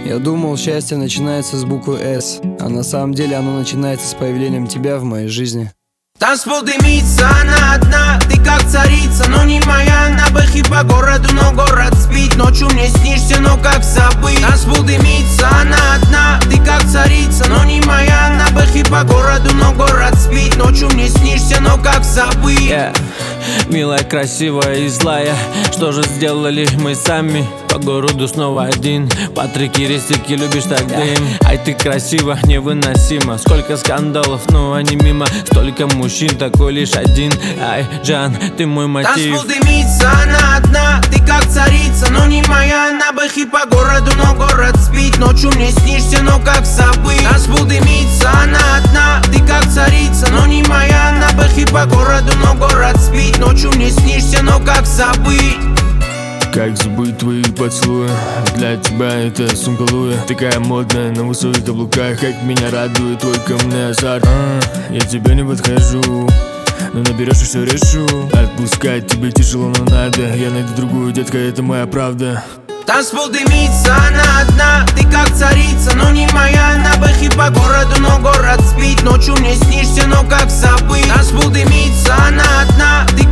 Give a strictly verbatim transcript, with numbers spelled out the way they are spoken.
Я думал, счастье начинается с буквы «С», а на самом деле оно начинается с появлением тебя в моей жизни. Танцпол дымится, она одна, ты как царица, но не моя. На бэхе по городу, но город спит, ночью мне снишься, но как забыть. Танцпол дымится, она одна, ты как царица, но не моя. На бэхе по городу, но город спит, ночью мне снишься, но как забыть. Yeah. Милая, красивая и злая, что же сделали мы сами? По городу снова один, патрики, рестики, любишь так дым. Ай, ты красива, невыносимо, сколько скандалов, но они мимо. Столько мужчин, такой лишь один. Ай, Джан, ты мой мотив. Танцпол дымится, она одна, ты как царица, но не моя. На бэхе по городу, но город спит, ночью мне снишься, но как забыть. Танцпол дымится, она одна, ты как царица, но не моя. На бэхе по городу, но город спит, ночью мне снишься, но как забыть. Как забыть твои поцелуи? Для тебя это сумка Луи, такая модная на высоких каблуках. Как меня радует твой каменный азарт. а, Я тебе не подхожу, но наберешь и все решу. Отпускать тебе тяжело, но надо. Я найду другую, детка, это моя правда. Танцпол дымится, она одна, ты как царица, но не моя. На бэхе по городу, но город спит, ночью мне снишься, но как забыть. Танцпол дымится, она одна, ты